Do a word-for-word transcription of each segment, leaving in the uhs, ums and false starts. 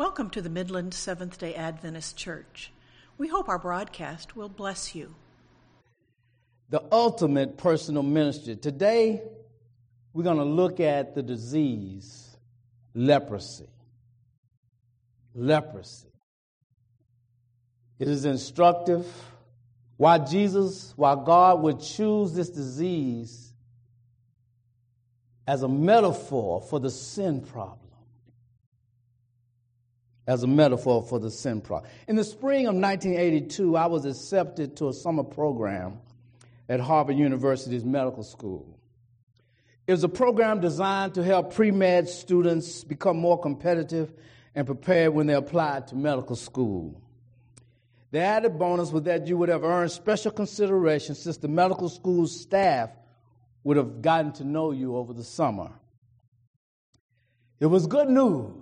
Welcome to the Midland Seventh-day Adventist Church. We hope our broadcast will bless you. The ultimate personal ministry. Today, we're going to look at the disease, leprosy. Leprosy. It is instructive why Jesus, why God would choose this disease as a metaphor for the sin problem. As a metaphor for the sin problem. In the spring of nineteen eighty-two, I was accepted to a summer program at Harvard University's medical school. It was a program designed to help pre-med students become more competitive and prepared when they applied to medical school. The added bonus was that you would have earned special consideration since the medical school staff would have gotten to know you over the summer. It was good news.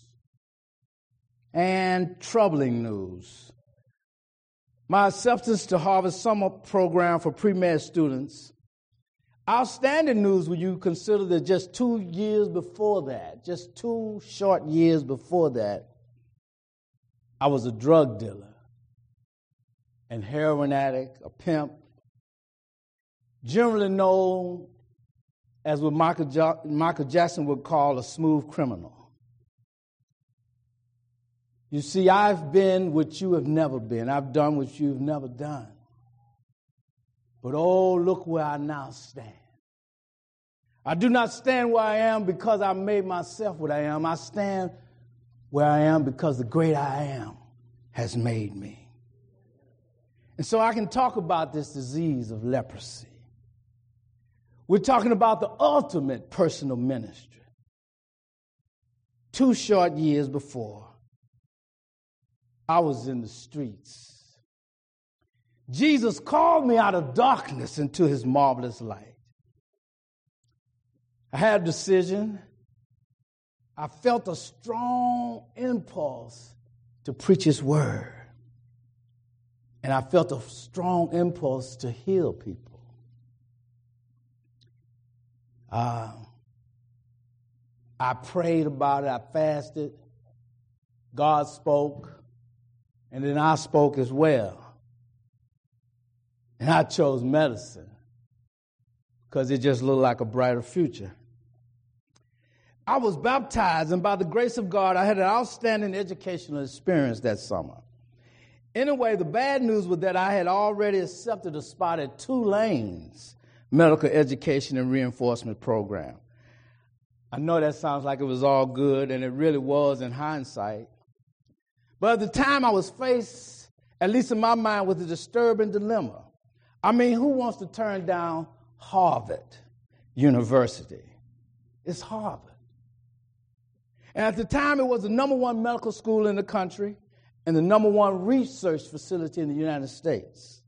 And troubling news. My acceptance to Harvard's summer program for pre-med students. Outstanding news when you consider that just two years before that, just two short years before that, I was a drug dealer and heroin addict, a pimp, generally known as what Michael, jo- Michael Jackson would call a smooth criminal. You see, I've been what you have never been. I've done what you've never done. But oh, look where I now stand. I do not stand where I am because I made myself what I am. I stand where I am because the great I am has made me. And so I can talk about this disease of leprosy. We're talking about the ultimate personal ministry. Two short years before, I was in the streets. Jesus called me out of darkness into his marvelous light. I had a decision. I felt a strong impulse to preach his word. And I felt a strong impulse to heal people. Uh, I prayed about it. I fasted. God spoke. And then I spoke as well. And I chose medicine because it just looked like a brighter future. I was baptized, and by the grace of God, I had an outstanding educational experience that summer. Anyway, the bad news was that I had already accepted a spot at Tulane's medical education and reinforcement program. I know that sounds like it was all good, and it really was in hindsight. But at the time I was faced, at least in my mind, with a disturbing dilemma. I mean, who wants to turn down Harvard University? It's Harvard. And at the time, it was the number one medical school in the country and the number one research facility in the United States.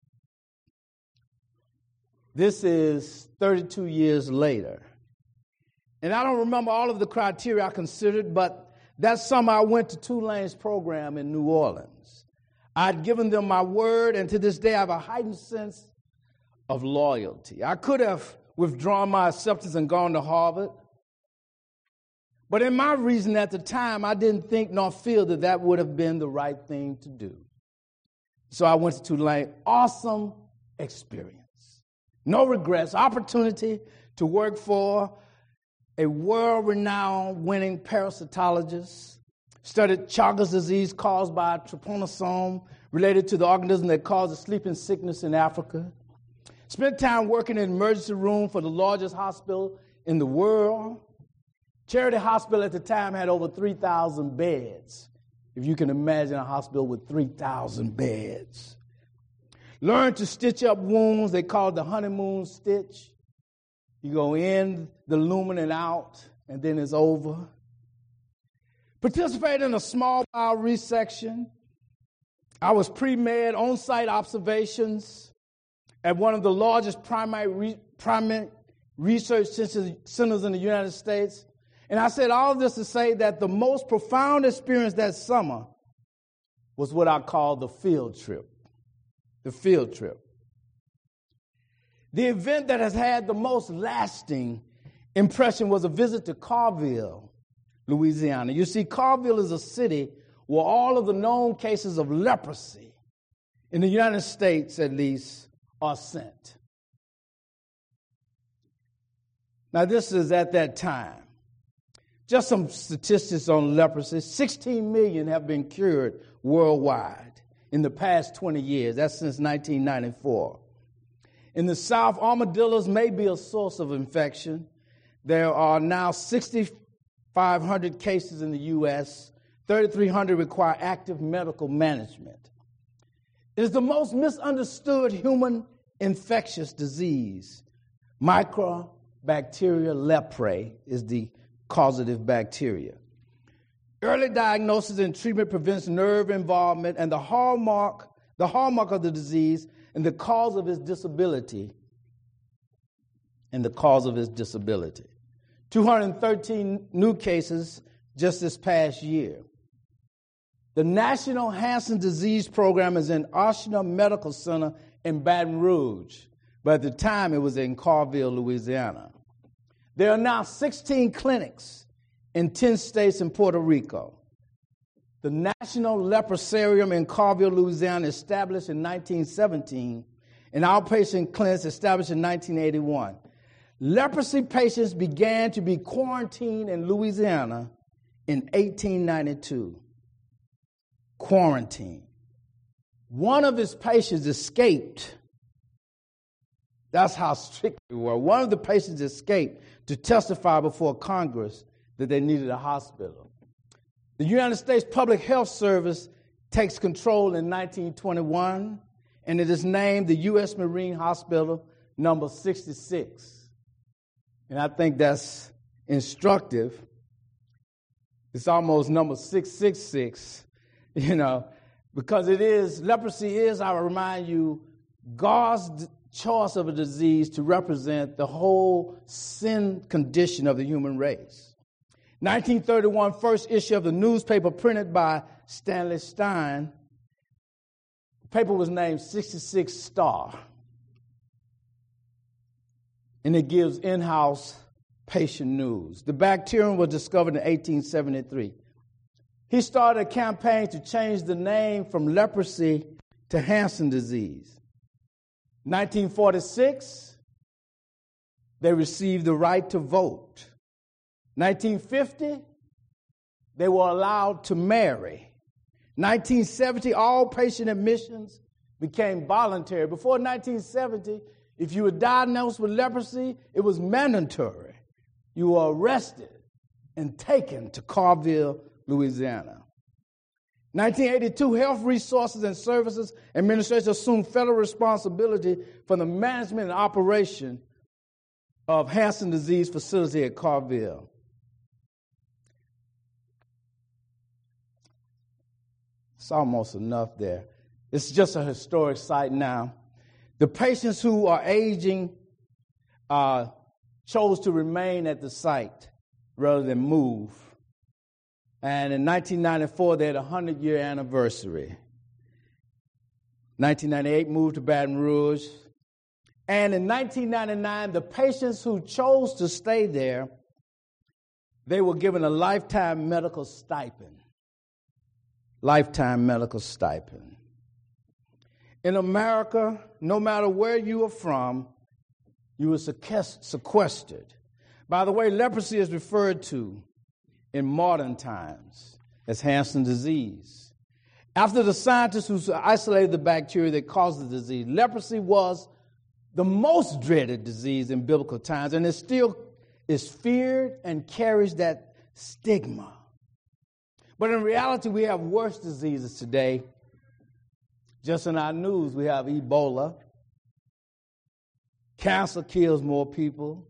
This is thirty-two years later. And I don't remember all of the criteria I considered, but that summer, I went to Tulane's program in New Orleans. I'd given them my word, and to this day, I have a heightened sense of loyalty. I could have withdrawn my acceptance and gone to Harvard. But in my reason at the time, I didn't think nor feel that that would have been the right thing to do. So I went to Tulane. Awesome experience. No regrets. Opportunity to work for a world-renowned winning parasitologist, studied Chagas disease caused by a trypanosome related to the organism that causes sleeping sickness in Africa. Spent time working in an emergency room for the largest hospital in the world. Charity Hospital at the time had over three thousand beds. If you can imagine a hospital with three thousand beds. Learned to stitch up wounds. They call it the honeymoon stitch. You go in the lumen and out, and then it's over. Participated in a small bowel resection. I was pre-med on-site observations at one of the largest primary, re- primary research centers in the United States. And I said all of this to say that the most profound experience that summer was what I call the field trip. The field trip. The event that has had the most lasting impression was a visit to Carville, Louisiana. You see, Carville is a city where all of the known cases of leprosy in the United States, at least, are sent. Now, this is at that time. Just some statistics on leprosy. sixteen million have been cured worldwide in the past twenty years. That's since nineteen ninety-four. In the South, armadillos may be a source of infection. There are now six thousand five hundred cases in the U S three thousand three hundred require active medical management. It is the most misunderstood human infectious disease. Microbacteria leprae is the causative bacteria. Early diagnosis and treatment prevents nerve involvement, and the hallmark, the hallmark of the disease and the cause of its disability, and the cause of its disability. two hundred thirteen new cases just this past year. The National Hansen Disease Program is in Oshner Medical Center in Baton Rouge, but at the time it was in Carville, Louisiana. There are now sixteen clinics in ten states and Puerto Rico. The National Leprosarium in Carville, Louisiana, established in nineteen seventeen, and outpatient clinics established in nineteen eighty-one. Leprosy patients began to be quarantined in Louisiana in eighteen ninety-two. Quarantine. One of his patients escaped. That's how strict we were. One of the patients escaped to testify before Congress that they needed a hospital. The United States Public Health Service takes control in nineteen twenty-one, and it is named the U S Marine Hospital number sixty-six. And I think that's instructive. It's almost number six six six, you know, because it is, leprosy is, I will remind you, God's choice of a disease to represent the whole sin condition of the human race. nineteen thirty-one, first issue of the newspaper printed by Stanley Stein. The paper was named sixty-six Star. And it gives in-house patient news. The bacterium was discovered in eighteen seventy-three. He started a campaign to change the name from leprosy to Hansen disease. nineteen forty-six, they received the right to vote. nineteen fifty, they were allowed to marry. nineteen seventy, all patient admissions became voluntary. Before nineteen seventy, if you were diagnosed with leprosy, it was mandatory. You were arrested and taken to Carville, Louisiana. nineteen eighty-two, Health Resources and Services Administration assumed federal responsibility for the management and operation of Hansen disease facility at Carville. It's almost enough there. It's just a historic site now. The patients who are aging uh, chose to remain at the site rather than move. And in nineteen ninety-four, they had a hundred-year anniversary. nineteen ninety-eight, moved to Baton Rouge. And in nineteen ninety-nine, the patients who chose to stay there, they were given a lifetime medical stipend. Lifetime medical stipend. In America, no matter where you are from, you were sequestered. By the way, leprosy is referred to in modern times as Hansen disease. After the scientists who isolated the bacteria that caused the disease, leprosy was the most dreaded disease in biblical times, and it still is feared and carries that stigma. But in reality, we have worse diseases today. Just in our news, we have Ebola. Cancer kills more people.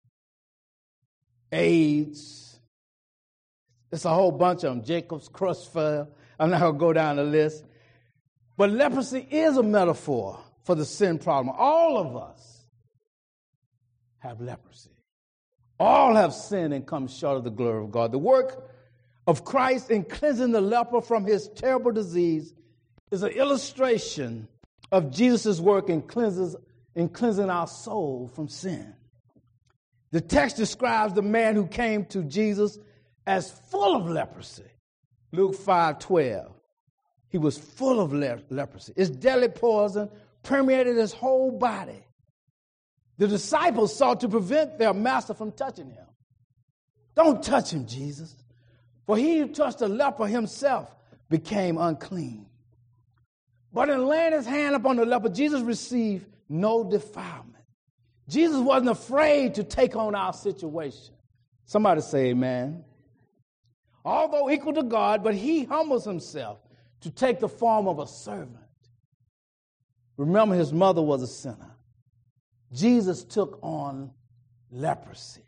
AIDS. It's a whole bunch of them. Jacob's Creutzfeldt. I'm not going to go down the list. But leprosy is a metaphor for the sin problem. All of us have leprosy. All have sinned and come short of the glory of God. The work of Christ in cleansing the leper from his terrible disease is an illustration of Jesus' work in, cleanses, in cleansing our soul from sin. The text describes the man who came to Jesus as full of leprosy. Luke five twelve. He was full of le- leprosy. Its deadly poison permeated his whole body. The disciples sought to prevent their master from touching him. Don't touch him, Jesus. For he who touched the leper himself became unclean. But in laying his hand upon the leper, Jesus received no defilement. Jesus wasn't afraid to take on our situation. Somebody say amen. Although equal to God, but he humbles himself to take the form of a servant. Remember, his mother was a sinner. Jesus took on leprosy.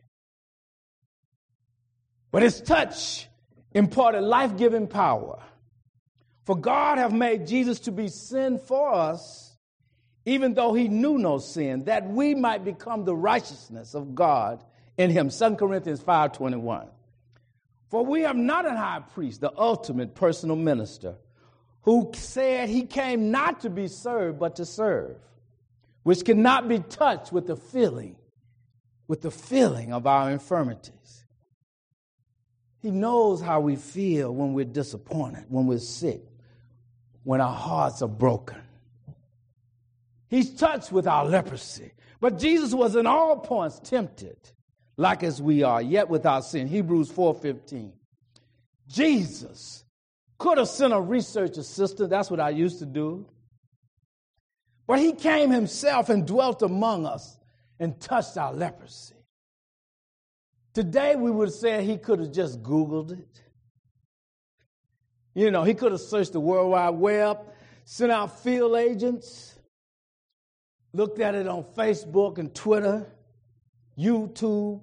But his touch imparted life-giving power. For God hath made Jesus to be sin for us, even though he knew no sin, that we might become the righteousness of God in him. Second Corinthians five twenty-one. For we have not an high priest, the ultimate personal minister, who said he came not to be served, but to serve, which cannot be touched with the feeling, with the feeling of our infirmities. He knows how we feel when we're disappointed, when we're sick, when our hearts are broken. He's touched with our leprosy. But Jesus was in all points tempted, like as we are, yet without sin. Hebrews four fifteen. Jesus could have sent a research assistant. That's what I used to do. But he came himself and dwelt among us and touched our leprosy. Today we would say he could have just Googled it. You know, he could have searched the World Wide Web, sent out field agents, looked at it on Facebook and Twitter, YouTube.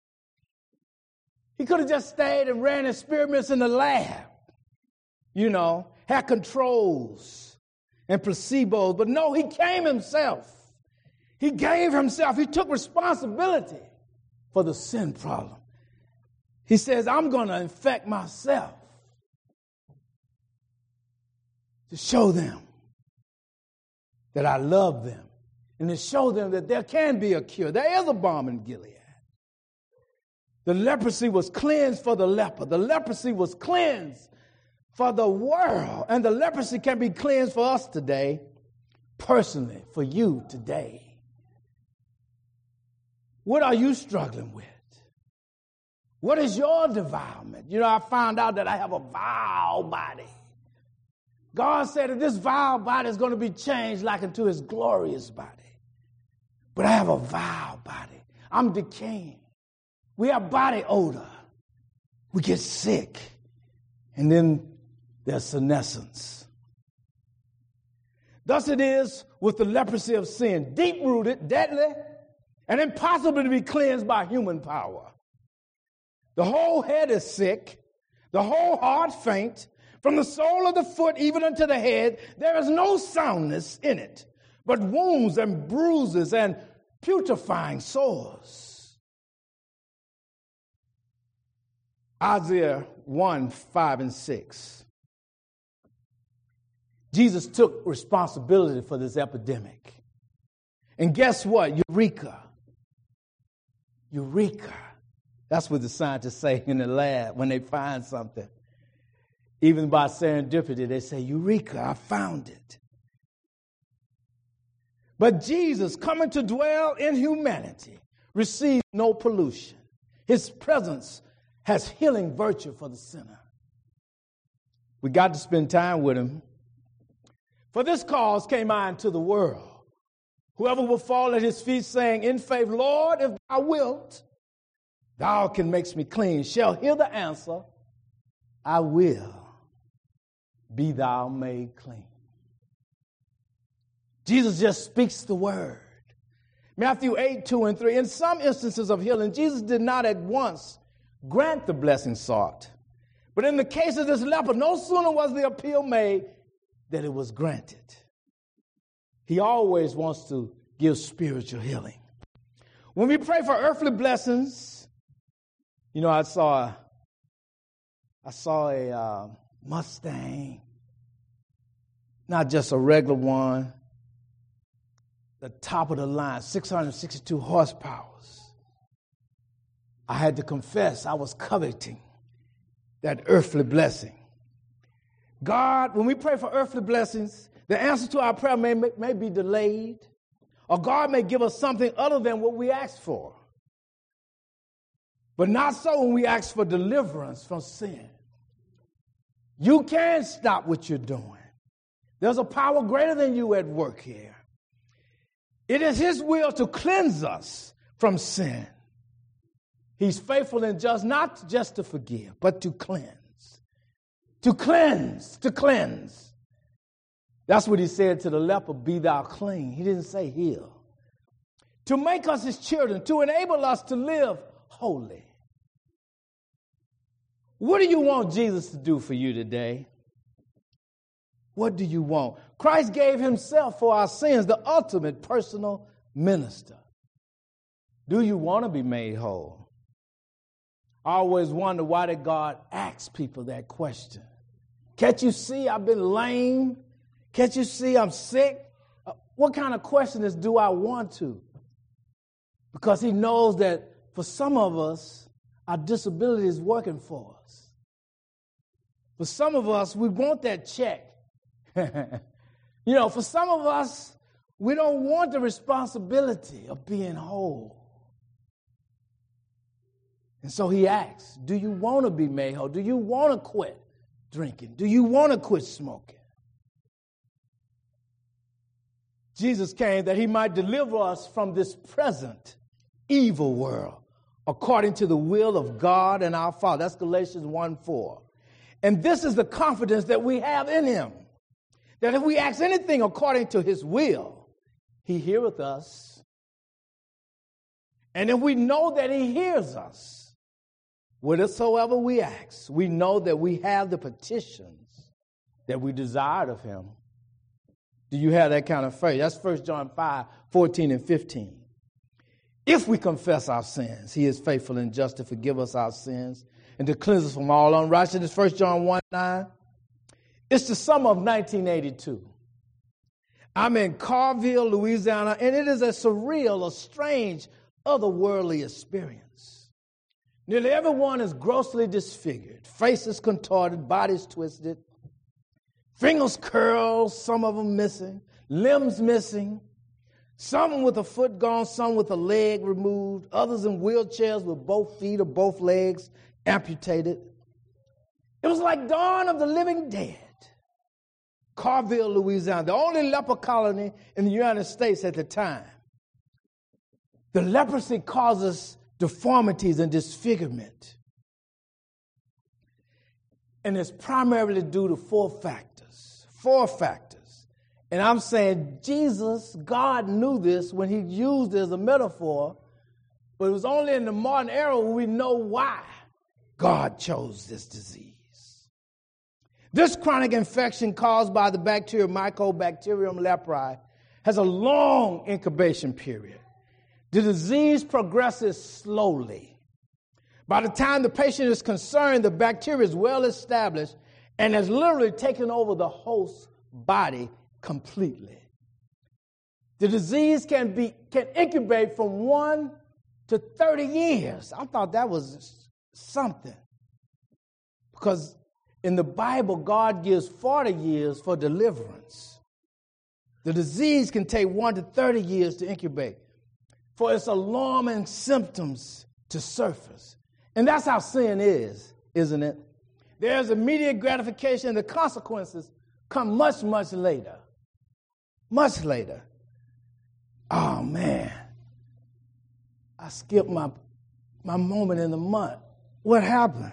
He could have just stayed and ran experiments in the lab, you know, had controls and placebos. But no, he came himself. He gave himself. He took responsibility for the sin problem. He says, I'm going to infect myself to show them that I love them and to show them that there can be a cure. There is a balm in Gilead. The leprosy was cleansed for the leper. The leprosy was cleansed for the world. And the leprosy can be cleansed for us today, personally, for you today. What are you struggling with? What is your defilement? You know, I found out that I have a vile body. God said that this vile body is going to be changed like into his glorious body. But I have a vile body. I'm decaying. We have body odor. We get sick. And then there's senescence. Thus it is with the leprosy of sin, deep-rooted, deadly, and impossible to be cleansed by human power. The whole head is sick, the whole heart faint, from the sole of the foot even unto the head, there is no soundness in it, but wounds and bruises and putrefying sores. Isaiah one, five, and six. Jesus took responsibility for this epidemic. And guess what? Eureka. Eureka. That's what the scientists say in the lab when they find something. Even by serendipity, they say, Eureka, I found it. But Jesus, coming to dwell in humanity, received no pollution. His presence has healing virtue for the sinner. We got to spend time with him. For this cause came I into the world. Whoever will fall at his feet, saying, in faith, Lord, if thou wilt, thou can make me clean, shall hear the answer, I will, be thou made clean. Jesus just speaks the word. Matthew eight, two and three. In some instances of healing, Jesus did not at once grant the blessing sought. But in the case of this leper, no sooner was the appeal made than it was granted. He always wants to give spiritual healing. When we pray for earthly blessings, you know, I saw, I saw a uh, Mustang, not just a regular one, the top of the line, six hundred sixty-two horsepower. I had to confess I was coveting that earthly blessing. God, when we pray for earthly blessings, the answer to our prayer may, may be delayed, or God may give us something other than what we asked for. But not so when we ask for deliverance from sin. You can't stop what you're doing. There's a power greater than you at work here. It is his will to cleanse us from sin. He's faithful and just, not just to forgive, but to cleanse. To cleanse, to cleanse. That's what he said to the leper, be thou clean. He didn't say heal. To make us his children, to enable us to live holy. What do you want Jesus to do for you today? What do you want? Christ gave himself for our sins, the ultimate personal minister. Do you want to be made whole? I always wonder, why did God ask people that question? Can't you see I've been lame? Can't you see I'm sick? Uh, what kind of question is, do I want to? Because he knows that for some of us, our disability is working for us. For some of us, we want that check. You know, for some of us, we don't want the responsibility of being whole. And so he asks, do you want to be made whole? Do you want to quit drinking? Do you want to quit smoking? Jesus came that he might deliver us from this present evil world according to the will of God and our Father. That's Galatians one four. And this is the confidence that we have in him, that if we ask anything according to his will, he heareth us. And if we know that he hears us, whatsoever we ask, we know that we have the petitions that we desired of him. Do you have that kind of faith? That's First John five, fourteen and fifteen. If we confess our sins, he is faithful and just to forgive us our sins and to cleanse us from all unrighteousness. First John one nine. It's the summer of nineteen eighty-two. I'm in Carville, Louisiana, and it is a surreal, a strange, otherworldly experience. Nearly everyone is grossly disfigured, faces contorted, bodies twisted, fingers curled, some of them missing, limbs missing, some with a foot gone, some with a leg removed, others in wheelchairs with both feet or both legs amputated. It was like dawn of the living dead. Carville, Louisiana, the only leper colony in the United States at the time. The leprosy causes deformities and disfigurement. And it's primarily due to four factors. Four factors. And I'm saying Jesus, God knew this when he used it as a metaphor, but it was only in the modern era when we know why God chose this disease. This chronic infection caused by the bacteria Mycobacterium leprae has a long incubation period. The disease progresses slowly. By the time the patient is concerned, the bacteria is well established and has literally taken over the host's body completely. The disease can be can incubate from one to thirty years. I thought that was something. Because in the Bible, God gives forty years for deliverance. The disease can take one to thirty years to incubate for its alarming symptoms to surface. And that's how sin is, isn't it? There's immediate gratification, and the consequences come much, much later. Much later. Oh, man. I skipped my, my moment in the month. What happened?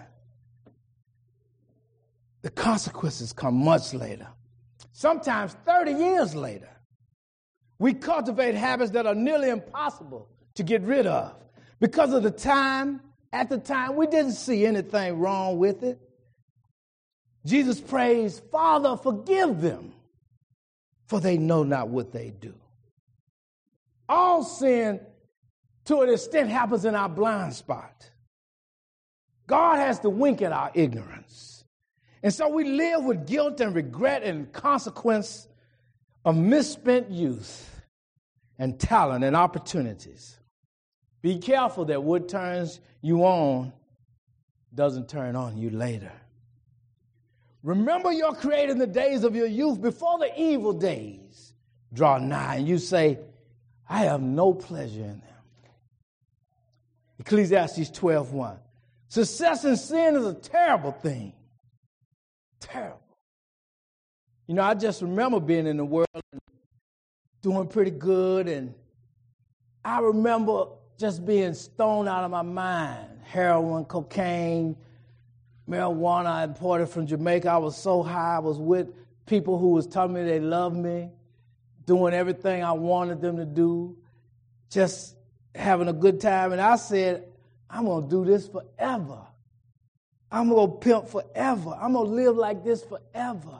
The consequences come much later. Sometimes thirty years later. We cultivate habits that are nearly impossible to get rid of. Because of the time, at the time, we didn't see anything wrong with it. Jesus prays, Father, forgive them, for they know not what they do. All sin, to an extent, happens in our blind spot. God has to wink at our ignorance. And so we live with guilt and regret and consequence of misspent youth and talent and opportunities. Be careful that what turns you on doesn't turn on you later. Remember your Creator in the days of your youth, before the evil days draw nigh, and you say, I have no pleasure in them. Ecclesiastes twelve one. Success in sin is a terrible thing. Terrible. You know, I just remember being in the world and doing pretty good, and I remember just being stoned out of my mind. Heroin, cocaine, marijuana I imported from Jamaica. I was so high. I was with people who was telling me they loved me, doing everything I wanted them to do, just having a good time. And I said, I'm going to do this forever. I'm going to pimp forever. I'm going to live like this forever.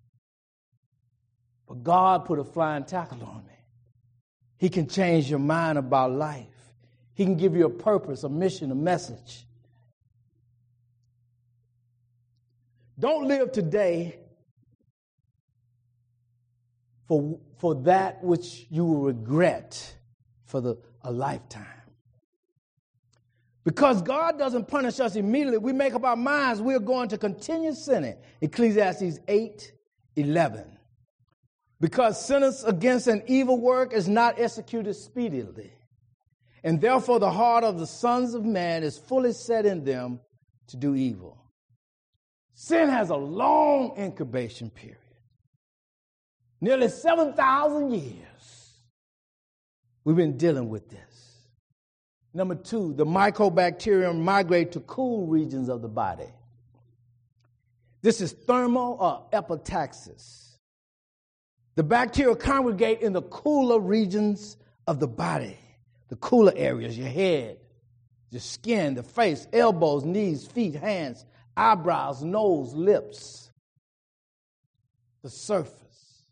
But God put a flying tackle on me. He can change your mind about life. He can give you a purpose, a mission, a message. Don't live today for, for that which you will regret for the, a lifetime. Because God doesn't punish us immediately, we make up our minds we're going to continue sinning. Ecclesiastes eight eleven. Because sentence against an evil work is not executed speedily, and therefore the heart of the sons of man is fully set in them to do evil. Sin has a long incubation period. Nearly seven thousand years we've been dealing with this. Number two, the mycobacterium migrate to cool regions of the body. This is thermal or epistaxis. The bacteria congregate in the cooler regions of the body, the cooler areas, your head, your skin, the face, elbows, knees, feet, hands, eyebrows, nose, lips, the surface.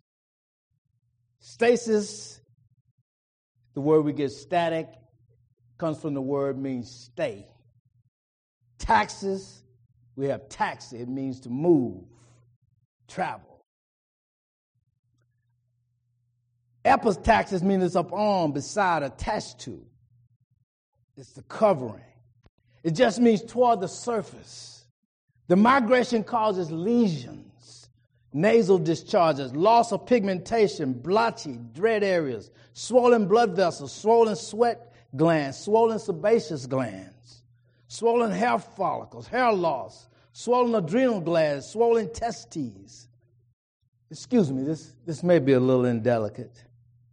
Stasis, the word we get static, comes from the word means stay. Taxis, we have taxi, it means to move, travel. Epistaxis means it's up on, beside, attached to. It's the covering. It just means toward the surface. The migration causes lesions, nasal discharges, loss of pigmentation, blotchy, dread areas, swollen blood vessels, swollen sweat glands, swollen sebaceous glands, swollen hair follicles, hair loss, swollen adrenal glands, swollen testes. Excuse me, this, this may be a little indelicate.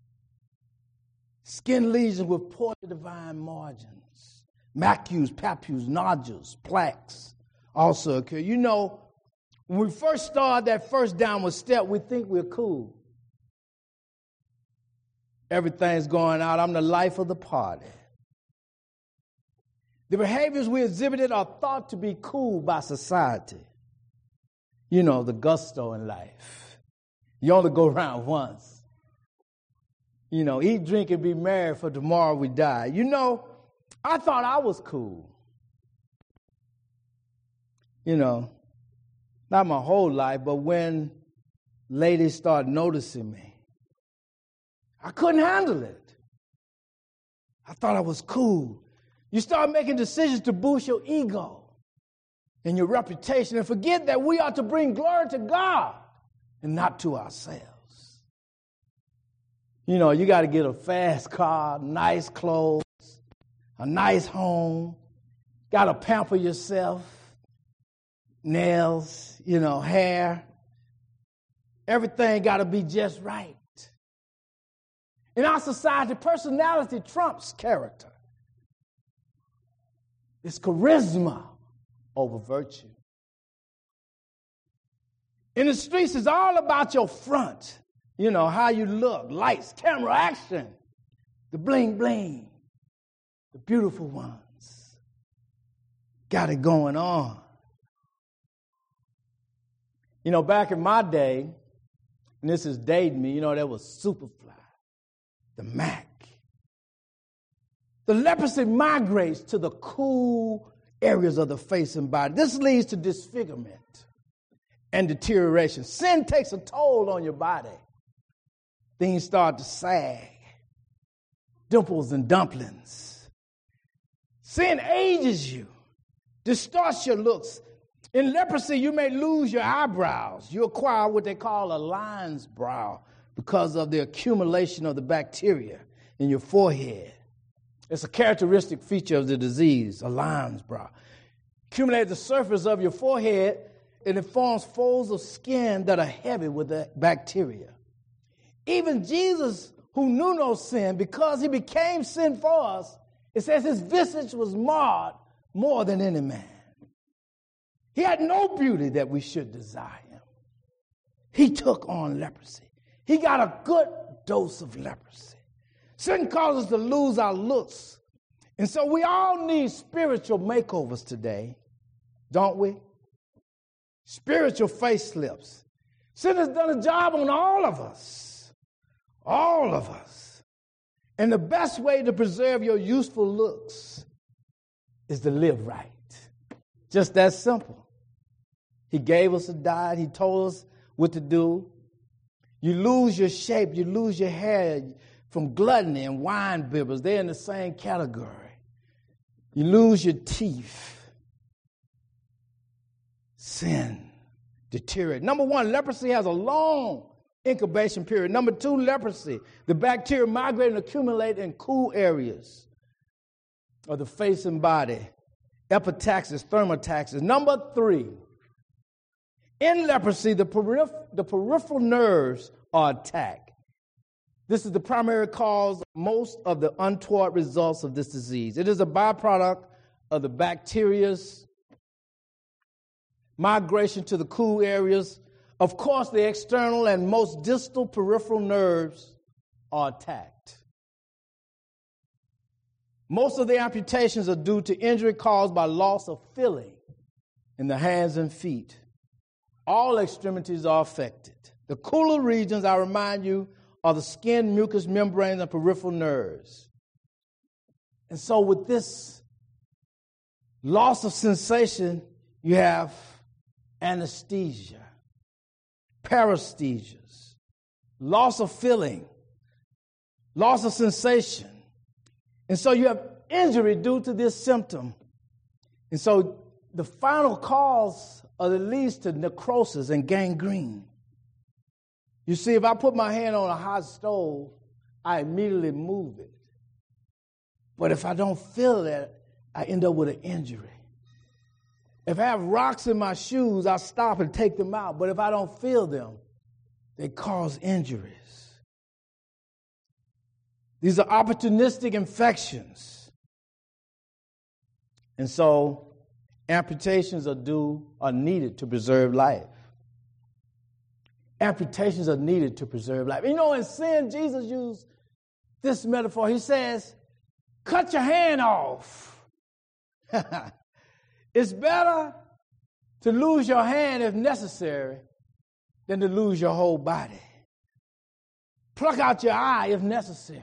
Skin lesions with poorly defined margins, macules, papules, nodules, plaques also occur. You know, when we first start that first downward step, we think we're cool. Everything's going out. I'm the life of the party. The behaviors we exhibited are thought to be cool by society. You know, the gusto in life. You only go around once. You know, eat, drink, and be merry, for tomorrow we die. You know, I thought I was cool. You know, not my whole life, but when ladies started noticing me, I couldn't handle it. I thought I was cool. You start making decisions to boost your ego and your reputation and forget that we are to bring glory to God and not to ourselves. You know, you got to get a fast car, nice clothes, a nice home, got to pamper yourself, nails, you know, hair. Everything got to be just right. In our society, personality trumps character. It's charisma over virtue. In the streets, it's all about your front. You know, how you look, lights, camera, action, the bling bling, the beautiful ones. Got it going on. You know, back in my day, and this is dating me, you know, there was Superfly, the Mac. The leprosy migrates to the cool areas of the face and body. This leads to disfigurement and deterioration. Sin takes a toll on your body. Things start to sag, dimples and dumplings. Sin ages you, distorts your looks, In leprosy, you may lose your eyebrows. You acquire what they call a lion's brow because of the accumulation of the bacteria in your forehead. It's a characteristic feature of the disease, a lion's brow. Accumulate the surface of your forehead, and it forms folds of skin that are heavy with the bacteria. Even Jesus, who knew no sin, because he became sin for us, it says his visage was marred more than any man. He had no beauty that we should desire him. He took on leprosy. He got a good dose of leprosy. Sin causes us to lose our looks. And so we all need spiritual makeovers today, don't we? Spiritual facelifts. Sin has done a job on all of us. All of us. And the best way to preserve your youthful looks is to live right. Just that simple. He gave us a diet. He told us what to do. You lose your shape. You lose your hair from gluttony and wine bibbers. They're in the same category. You lose your teeth. Sin deteriorate. Number one, leprosy has a long incubation period. Number two, leprosy. The bacteria migrate and accumulate in cool areas of the face and body. Epistaxis, thermotaxis. Number three, in leprosy, the, periph- the peripheral nerves are attacked. This is the primary cause of most of the untoward results of this disease. It is a byproduct of the bacteria's migration to the cool areas. Of course, the external and most distal peripheral nerves are attacked. Most of the amputations are due to injury caused by loss of feeling in the hands and feet. All extremities are affected. The cooler regions, I remind you, are the skin, mucous membranes, and peripheral nerves. And so with this loss of sensation, you have anesthesia, paresthesias, loss of feeling, loss of sensation. And so you have injury due to this symptom. And so the final cause of it leads to necrosis and gangrene. You see, if I put my hand on a hot stove, I immediately move it. But if I don't feel that, I end up with an injury. If I have rocks in my shoes, I stop and take them out. But if I don't feel them, they cause injuries. These are opportunistic infections. And so amputations are due, are needed to preserve life. Amputations are needed to preserve life. You know, in sin, Jesus used this metaphor. He says, cut your hand off. It's better to lose your hand if necessary than to lose your whole body. Pluck out your eye if necessary.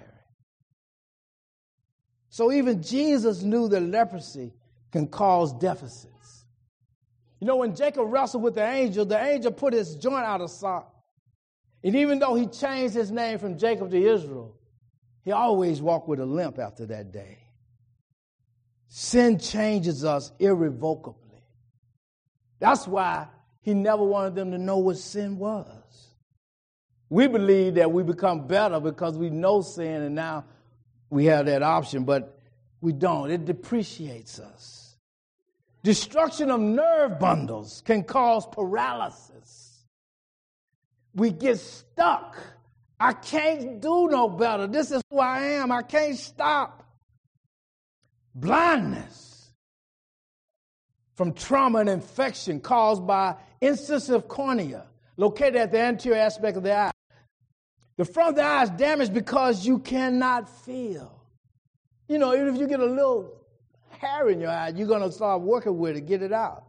So even Jesus knew that leprosy can cause deficits. You know, when Jacob wrestled with the angel, the angel put his joint out of sock. And even though he changed his name from Jacob to Israel, he always walked with a limp after that day. Sin changes us irrevocably. That's why he never wanted them to know what sin was. We believe that we become better because we know sin and now we have that option, but we don't. It depreciates us. Destruction of nerve bundles can cause paralysis. We get stuck. I can't do no better. This is who I am. I can't stop. Blindness from trauma and infection caused by insensitive cornea located at the anterior aspect of the eye. The front of the eye is damaged because you cannot feel. You know, even if you get a little hair in your eye, you're going to start working with it, get it out.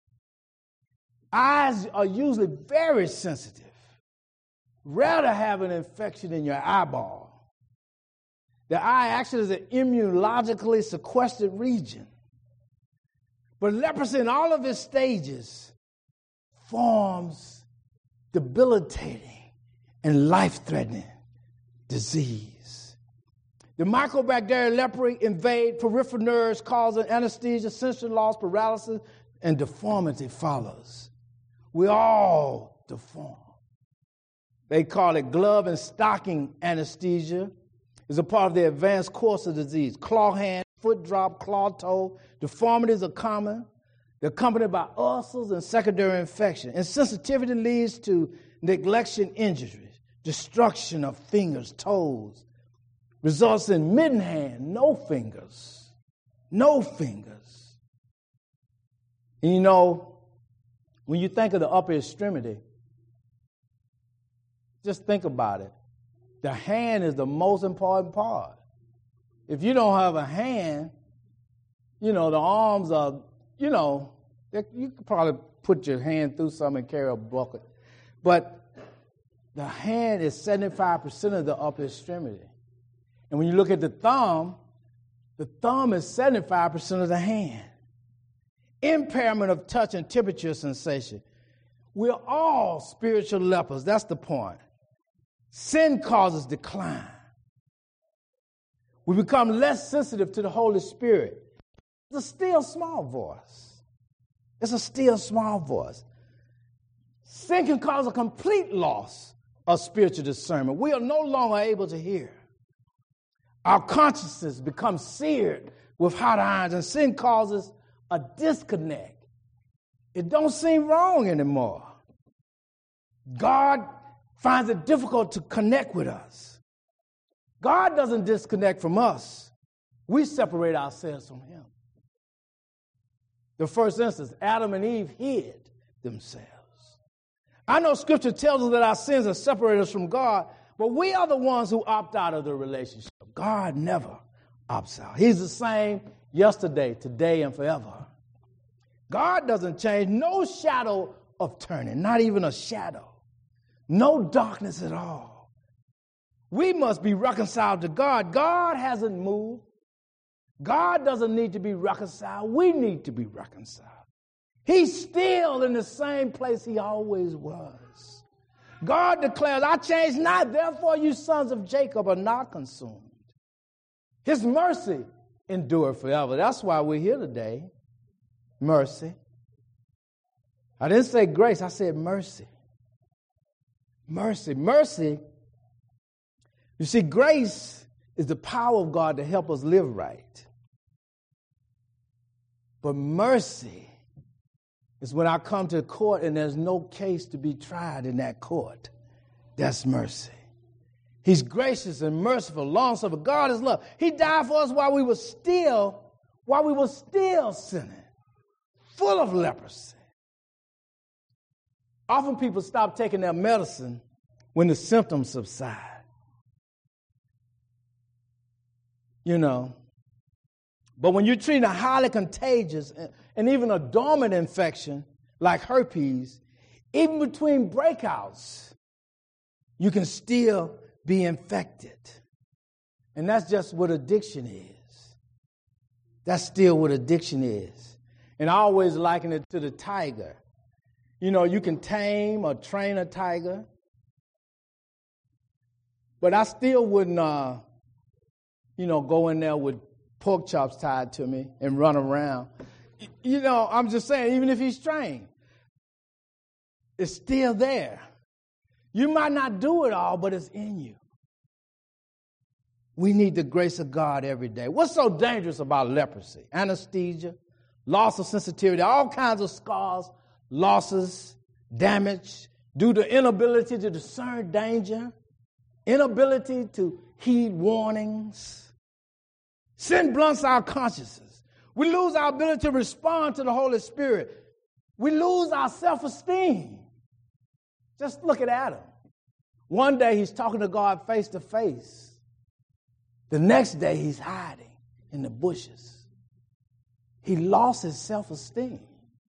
Eyes are usually very sensitive. Rather have an infection in your eyeball. The eye actually is an immunologically sequestered region. But leprosy in all of its stages forms debilitating and life-threatening disease. The mycobacterial leprosy invade peripheral nerves, causing anesthesia, sensory loss, paralysis, and deformity follows. We all deform. They call it glove and stocking anesthesia. It's a part of the advanced course of disease. Claw hand, foot drop, claw toe. Deformities are common. They're accompanied by ulcers and secondary infection. Insensitivity leads to neglection injuries, destruction of fingers, toes. Results in midden hand, no fingers. No fingers. And you know, when you think of the upper extremity, just think about it. The hand is the most important part. If you don't have a hand, you know, the arms are, you know, you could probably put your hand through something and carry a bucket. But the hand is seventy-five percent of the upper extremity. And when you look at the thumb, the thumb is seventy-five percent of the hand. Impairment of touch and temperature sensation. We're all spiritual lepers. That's the point. Sin causes decline. We become less sensitive to the Holy Spirit. It's a still small voice. It's a still small voice. Sin can cause a complete loss of spiritual discernment. We are no longer able to hear. Our consciousness becomes seared with hot irons, and sin causes a disconnect. It don't seem wrong anymore. God finds it difficult to connect with us. God doesn't disconnect from us. We separate ourselves from him. The first instance, Adam and Eve hid themselves. I know Scripture tells us that our sins have separated us from God, but we are the ones who opt out of the relationship. God never opts out. He's the same yesterday, today, and forever. God doesn't change. No shadow of turning, not even a shadow. No darkness at all. We must be reconciled to God. God hasn't moved. God doesn't need to be reconciled. We need to be reconciled. He's still in the same place he always was. God declares, I change not, therefore you sons of Jacob are not consumed. His mercy endured forever. That's why we're here today. Mercy. I didn't say grace, I said mercy. Mercy. Mercy. You see, grace is the power of God to help us live right. But mercy is when I come to court and there's no case to be tried in that court. That's mercy. He's gracious and merciful, long-suffering. God is love. He died for us while we were still, while we were still sinning, full of leprosy. Often people stop taking their medicine when the symptoms subside. You know, but when you're treating a highly contagious and, and even a dormant infection like herpes, even between breakouts, you can still be infected. And that's just what addiction is. That's still what addiction is. And I always liken it to the tiger. You know, you can tame or train a tiger, but I still wouldn't, uh, you know, go in there with pork chops tied to me and run around. You know, I'm just saying, even if he's trained, it's still there. You might not do it all, but it's in you. We need the grace of God every day. What's so dangerous about leprosy? Anesthesia, loss of sensitivity, all kinds of scars, losses, damage due to inability to discern danger, inability to heed warnings. Sin blunts our consciences. We lose our ability to respond to the Holy Spirit. We lose our self-esteem. Just look at Adam. One day he's talking to God face to face. The next day he's hiding in the bushes. He lost his self-esteem.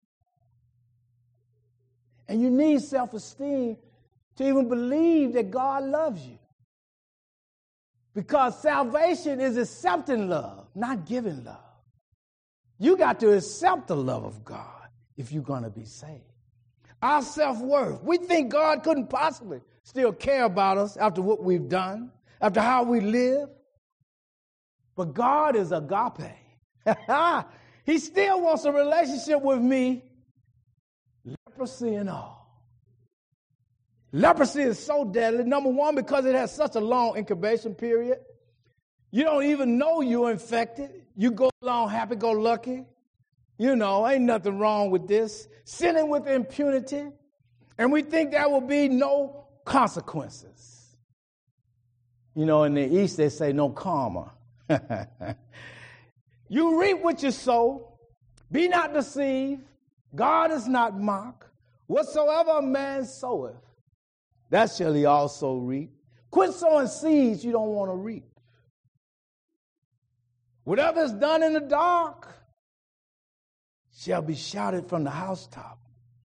And you need self-esteem to even believe that God loves you. Because salvation is accepting love, not giving love. You got to accept the love of God if you're going to be saved. Our self-worth. We think God couldn't possibly still care about us after what we've done, after how we live. But God is agape. He still wants a relationship with me, leprosy and all. Leprosy is so deadly, number one, because it has such a long incubation period. You don't even know you're infected. You go along happy-go-lucky. You know, ain't nothing wrong with this. Sinning with impunity. And we think there will be no consequences. You know, in the East, they say no karma. You reap what you sow. Be not deceived. God is not mocked. Whatsoever a man soweth, that shall he also reap. Quit sowing seeds you don't want to reap. Whatever is done in the dark shall be shouted from the housetop.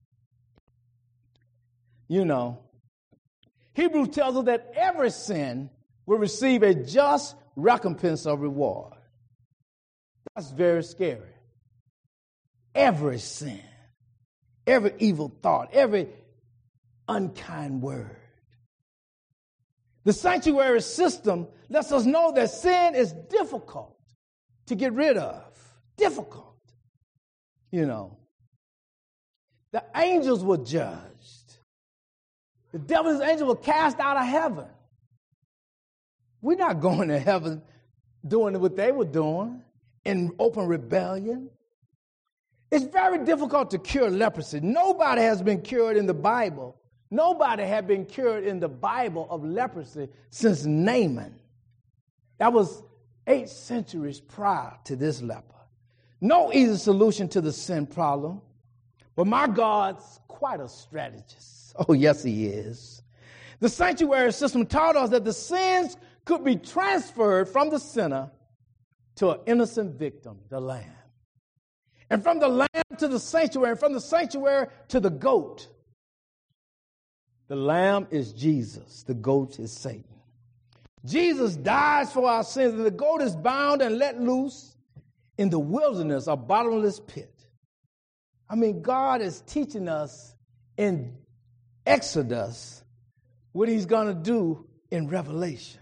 You know, Hebrews tells us that every sin will receive a just recompense of reward. That's very scary. Every sin, every evil thought, every unkind word. The sanctuary system lets us know that sin is difficult to get rid of. Difficult. You know. The angels were judged. The devil's angels were cast out of heaven. We're not going to heaven doing what they were doing in open rebellion. It's very difficult to cure leprosy. Nobody has been cured in the Bible. Nobody had been cured in the Bible of leprosy since Naaman. That was eight centuries prior to this leper. No easy solution to the sin problem, but my God's quite a strategist. Oh, yes, he is. The sanctuary system taught us that the sins could be transferred from the sinner to an innocent victim, the lamb. And from the lamb to the sanctuary, and from the sanctuary to the goat. The lamb is Jesus. The goat is Satan. Jesus dies for our sins, and the goat is bound and let loose in the wilderness, a bottomless pit. I mean, God is teaching us in Exodus what he's going to do in Revelation.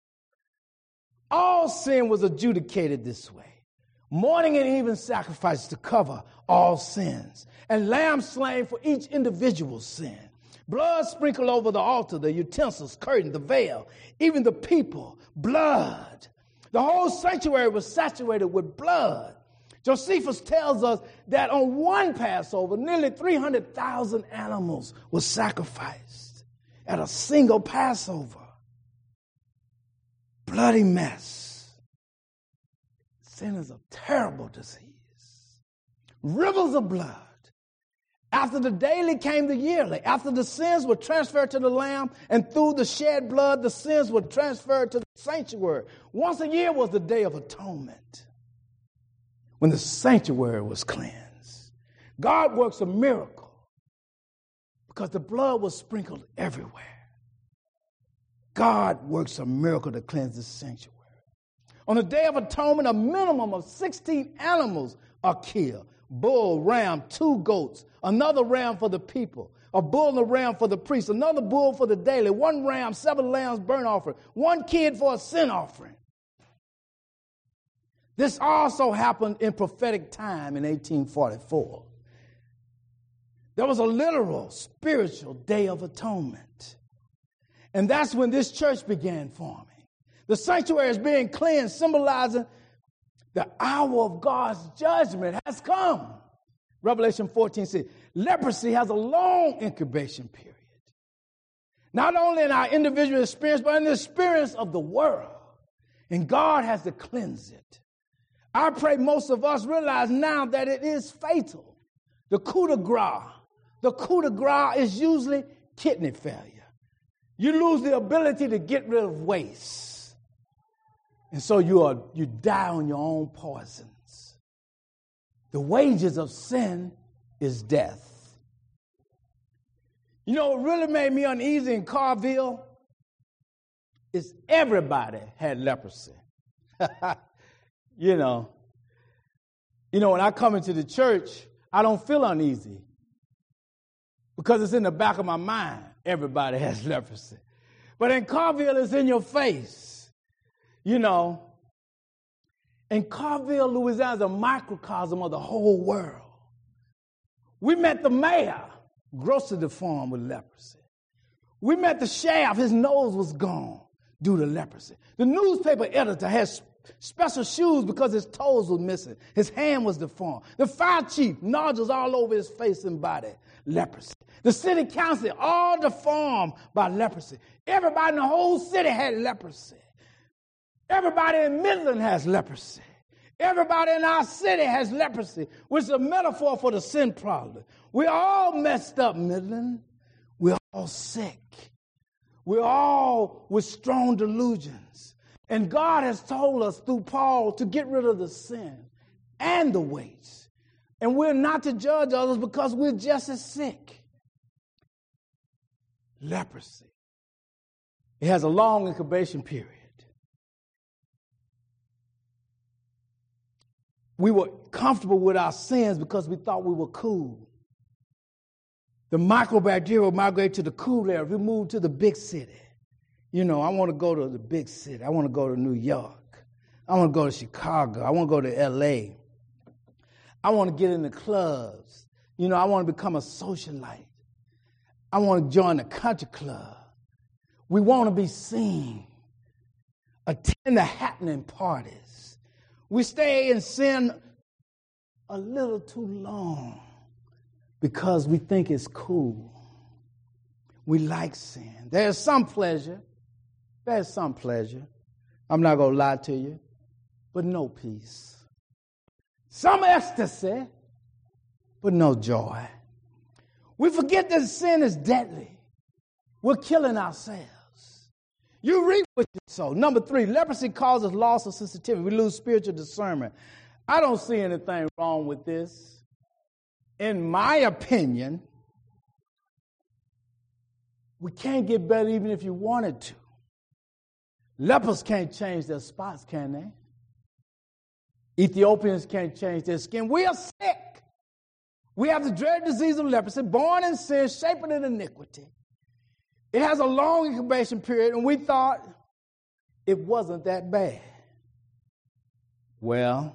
All sin was adjudicated this way. Morning and evening sacrifices to cover all sins, and lambs slain for each individual sin. Blood sprinkled over the altar, the utensils, curtain, the veil, even the people, blood. The whole sanctuary was saturated with blood. Josephus tells us that on one Passover, nearly three hundred thousand animals were sacrificed at a single Passover. Bloody mess. Sin is a terrible disease. Rivers of blood. After the daily came the yearly. After the sins were transferred to the Lamb, and through the shed blood, the sins were transferred to the sanctuary. Once a year was the Day of Atonement, when the sanctuary was cleansed. God works a miracle because the blood was sprinkled everywhere. God works a miracle to cleanse the sanctuary. On the Day of Atonement, a minimum of sixteen animals are killed. Bull, ram, two goats, another ram for the people, a bull and a ram for the priest, another bull for the daily, one ram, seven lambs burnt offering, one kid for a sin offering. This also happened in prophetic time in eighteen forty-four. There was a literal, spiritual Day of Atonement. And that's when this church began forming. The sanctuary is being cleansed, symbolizing the hour of God's judgment has come. Revelation fourteen says, leprosy has a long incubation period. Not only in our individual experience, but in the experience of the world. And God has to cleanse it. I pray most of us realize now that it is fatal. The coup de grace. The coup de grace is usually kidney failure. You lose the ability to get rid of waste. And so you are you die on your own poisons. The wages of sin is death. You know what really made me uneasy in Carville is everybody had leprosy. you know, you know, when I come into the church, I don't feel uneasy because it's in the back of my mind. Everybody has leprosy. But in Carville, it's in your face. You know, And Carville, Louisiana is a microcosm of the whole world. We met the mayor, grossly deformed with leprosy. We met the sheriff, his nose was gone due to leprosy. The newspaper editor had special shoes because his toes were missing. His hand was deformed. The fire chief, nodules all over his face and body, leprosy. The city council, all deformed by leprosy. Everybody in the whole city had leprosy. Everybody in Midland has leprosy. Everybody in our city has leprosy, which is a metaphor for the sin problem. We're all messed up, Midland. We're all sick. We're all with strong delusions. And God has told us through Paul to get rid of the sin and the weights. And we're not to judge others because we're just as sick. Leprosy. It has a long incubation period. We were comfortable with our sins because we thought we were cool. The microbacteria migrate to the cool area. We move to the big city. You know, I want to go to the big city. I want to go to New York. I want to go to Chicago. I want to go to L A. I want to get in the clubs. You know, I want to become a socialite. I want to join the country club. We want to be seen. Attend the happening parties. We stay in sin a little too long because we think it's cool. We like sin. There's some pleasure. There's some pleasure. I'm not going to lie to you, but no peace. Some ecstasy, but no joy. We forget that sin is deadly. We're killing ourselves. You reap what you sow. Number three, leprosy causes loss of sensitivity. We lose spiritual discernment. I don't see anything wrong with this. In my opinion, we can't get better even if you wanted to. Lepers can't change their spots, can they? Ethiopians can't change their skin. We are sick. We have the dread disease of leprosy, born in sin, shaping in iniquity. It has a long incubation period, and we thought it wasn't that bad. Well,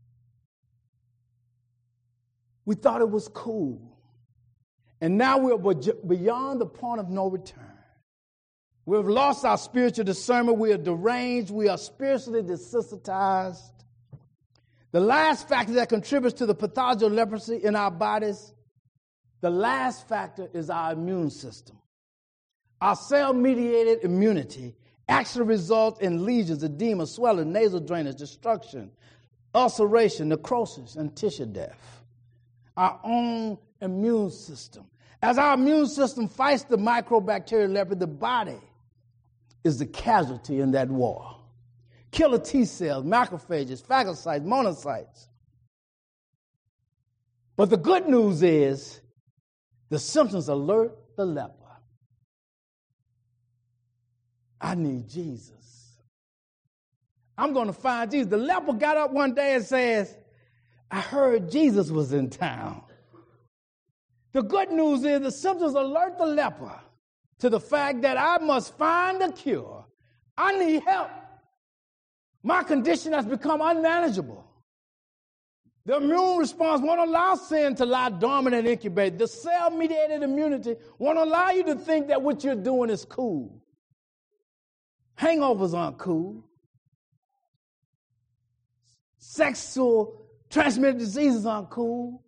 we thought it was cool. And now we're beyond the point of no return. We've lost our spiritual discernment. We are deranged. We are spiritually desensitized. The last factor that contributes to the pathology of leprosy in our bodies, the last factor is our immune system. Our cell-mediated immunity actually results in lesions, edema, swelling, nasal drainage, destruction, ulceration, necrosis, and tissue death. Our own immune system. As our immune system fights the microbacterial leprosy, the body is the casualty in that war. Killer T cells, macrophages, phagocytes, monocytes. But the good news is the symptoms alert the leper. I need Jesus. I'm going to find Jesus. The leper got up one day and says, I heard Jesus was in town. The good news is the symptoms alert the leper to the fact that I must find a cure. I need help. My condition has become unmanageable. The immune response won't allow sin to lie dormant and incubate. The cell-mediated immunity won't allow you to think that what you're doing is cool. Hangovers aren't cool. Sexual transmitted diseases aren't cool.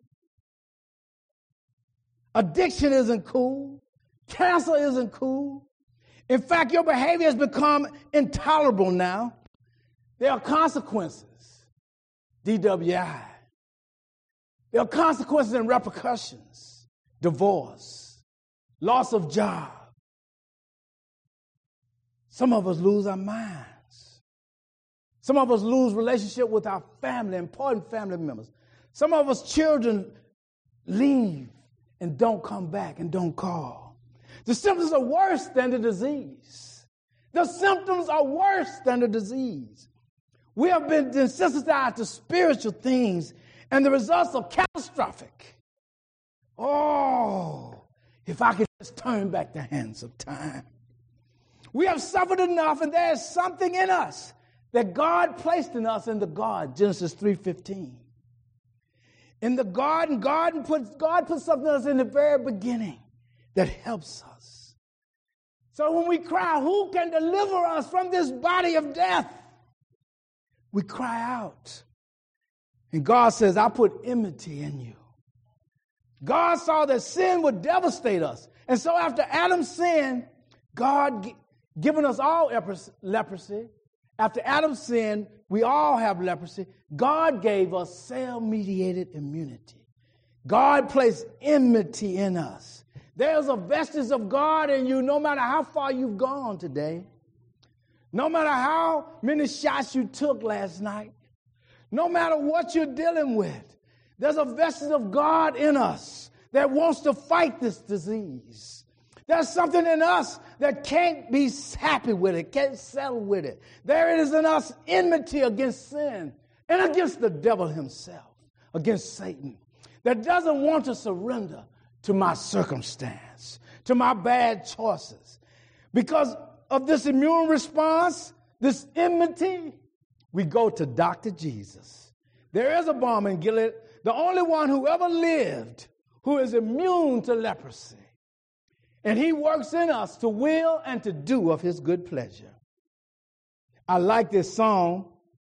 Addiction isn't cool. Cancer isn't cool. In fact, your behavior has become intolerable now. There are consequences. D W I. There are consequences and repercussions. Divorce. Loss of job. Some of us lose our minds. Some of us lose relationship with our family, important family members. Some of us children leave and don't come back and don't call. The symptoms are worse than the disease. The symptoms are worse than the disease. We have been desensitized to spiritual things, and the results are catastrophic. Oh, if I could just turn back the hands of time. We have suffered enough, and there is something in us that God placed in us in the garden, Genesis three fifteen. In the garden, God puts, God put something in us in the very beginning that helps us. So when we cry, who can deliver us from this body of death? We cry out. And God says, I put enmity in you. God saw that sin would devastate us. And so after Adam sinned, God g- given us all leprosy. After Adam sinned, we all have leprosy. God gave us cell-mediated immunity. God placed enmity in us. There's a vestige of God in you no matter how far you've gone today. No matter how many shots you took last night. No matter what you're dealing with. There's a vestige of God in us that wants to fight this disease. There's something in us that can't be happy with it, can't settle with it. There is in us enmity against sin and against the devil himself, against Satan, that doesn't want to surrender to my circumstance, to my bad choices. Because of this immune response, this enmity, we go to Doctor Jesus. There is a balm in Gilead, the only one who ever lived who is immune to leprosy. And he works in us to will and to do of his good pleasure. I like this song,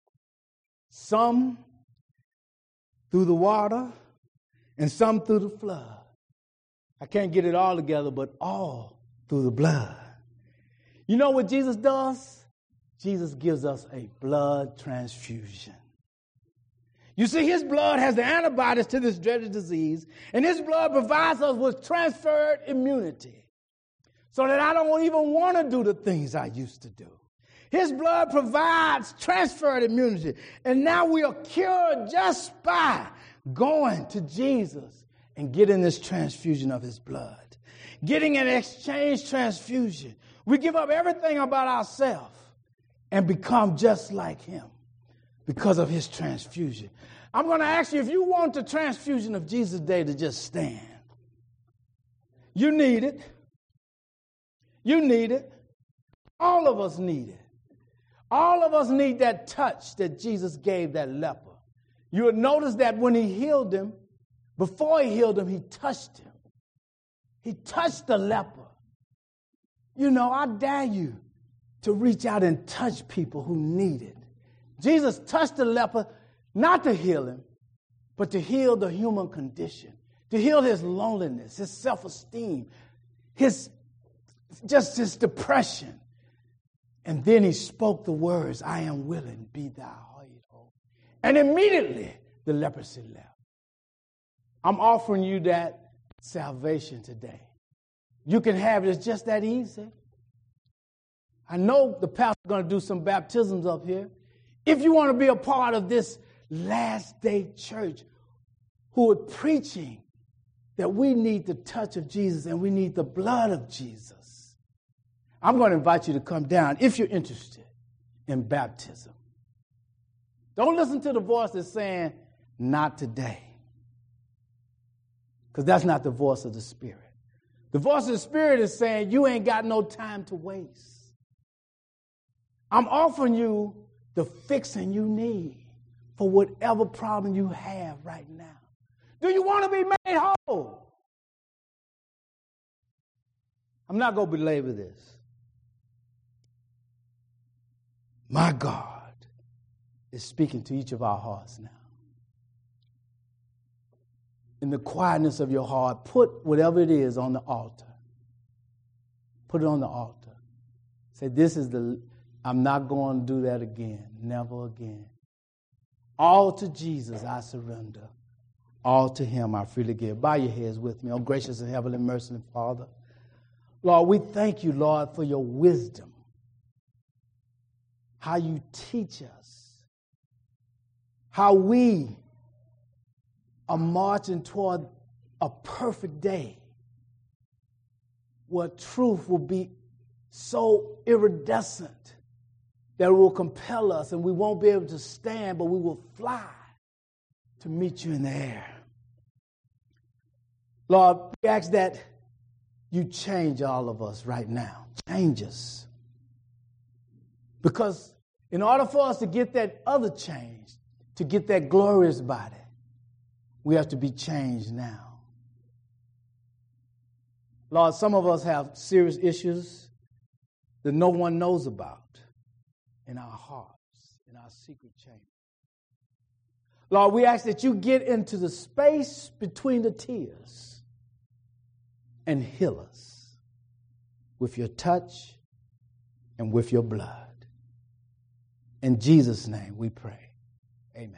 some through the water and some through the flood. I can't get it all together, but all through the blood. You know what Jesus does? Jesus gives us a blood transfusion. You see, his blood has the antibodies to this dreaded disease, and his blood provides us with transferred immunity so that I don't even want to do the things I used to do. His blood provides transferred immunity, and now we are cured just by going to Jesus and getting this transfusion of his blood, getting an exchange transfusion. We give up everything about ourselves and become just like him because of his transfusion. I'm going to ask you, if you want the transfusion of Jesus Day to just stand, you need it. You need it. All of us need it. All of us need that touch that Jesus gave that leper. You would notice that when he healed him, before he healed him, he touched him. He touched the leper. You know, I dare you to reach out and touch people who need it. Jesus touched the leper not to heal him, but to heal the human condition, to heal his loneliness, his self-esteem, his just his depression. And then he spoke the words, I am willing, be thou made whole. And immediately the leprosy left. I'm offering you that salvation today. You can have it. It's just that easy. I know the pastor's going to do some baptisms up here. If you want to be a part of this last day church who are preaching that we need the touch of Jesus and we need the blood of Jesus, I'm going to invite you to come down if you're interested in baptism. Don't listen to the voice that's saying, not today. Because that's not the voice of the Spirit. The voice of the Spirit is saying, you ain't got no time to waste. I'm offering you the fixing you need for whatever problem you have right now. Do you want to be made whole? I'm not going to belabor this. My God is speaking to each of our hearts now. In the quietness of your heart, put whatever it is on the altar. Put it on the altar. Say, this is the, I'm not going to do that again. Never again. All to Jesus I surrender. All to him I freely give. Bow your heads with me. Oh, gracious and heavenly merciful Father. Lord, we thank you, Lord, for your wisdom. How you teach us. How we are marching toward a perfect day where truth will be so iridescent that it will compel us and we won't be able to stand, but we will fly to meet you in the air. Lord, we ask that you change all of us right now. Change us. Because In order for us to get that other change, to get that glorious body, we have to be changed now. Lord, some of us have serious issues that no one knows about in our hearts, in our secret chamber. Lord, we ask that you get into the space between the tears and heal us with your touch and with your blood. In Jesus' name we pray. Amen.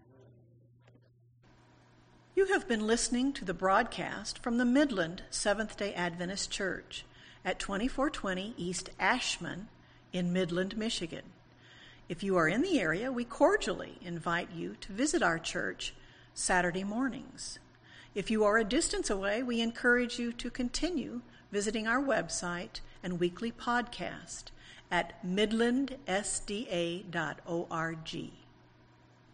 You have been listening to the broadcast from the Midland Seventh-day Adventist Church at twenty-four twenty East Ashman in Midland, Michigan. If you are in the area, we cordially invite you to visit our church Saturday mornings. If you are a distance away, we encourage you to continue visiting our website and weekly podcast at midland s d a dot org.